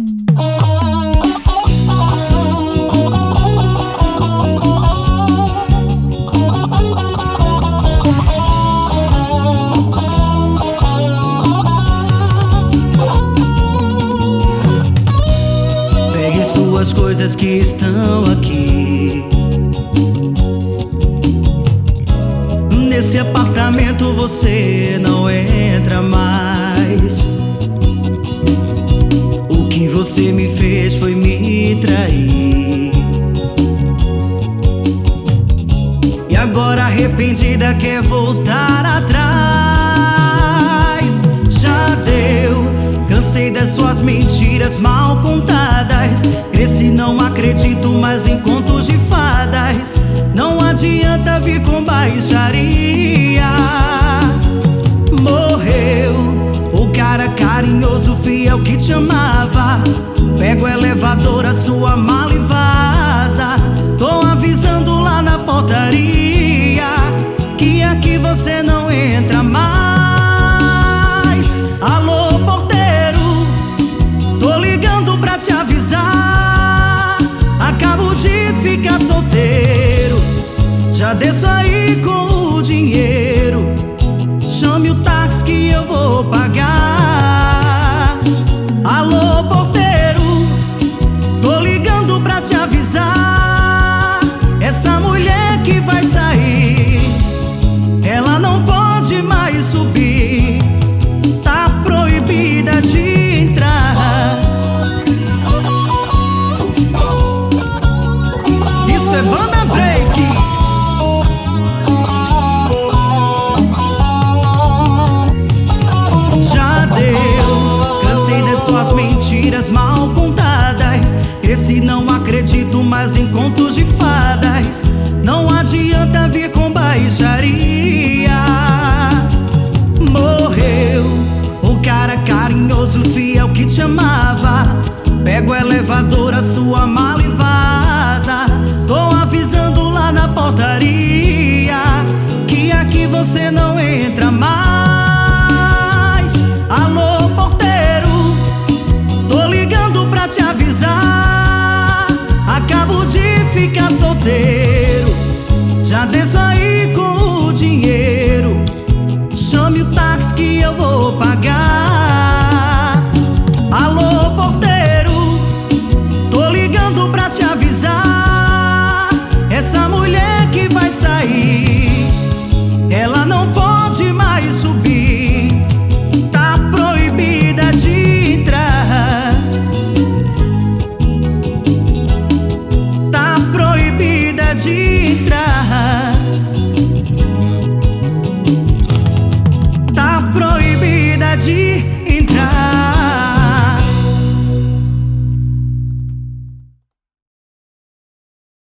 Pegue suas coisas que estão aqui. Nesse apartamento você não entra mais. O que você me fez foi me trair. E agora arrependida quer voltar atrás. Já deu, cansei das suas mentiras mal contadas. Cresci, não acredito mais em contos de fadas. Não adianta vir com baixaria. Morreu o cara carinhoso, fiel que te amava. Pega o elevador, a sua mala e vaza. Tô avisando lá na portaria que aqui você não entra mais. Alô, porteiro, tô ligando pra te avisar. Acabo de ficar solteiro, já desço aí com o dinheiro. Chame o táxi que eu vou pagar. Alô, porteiro, tô ligando pra te avisar. Essa mulher que vai sair, ela não pode mais subir. Tá proibida de entrar. Isso é banda break. Já deu, cansei das suas mentiras mal contadas. Esse não acredito mais em contos de fadas. Não adianta vir com baixaria. Morreu o cara carinhoso, fiel que te amava. Pega o elevador, a sua mala e vaza. Tô avisando lá na portaria que aqui você não entra mais. Alô, porteiro, tô ligando pra te avisar. Acabo de ficar solteiro, já desço aí com o dinheiro. Chame o táxi que eu vou pagar. Alô, porteiro, tô ligando pra te avisar. Essa mulher que vai sair, ela não pode mais subir. Tá proibida de entrar. Tá proibida de entrar.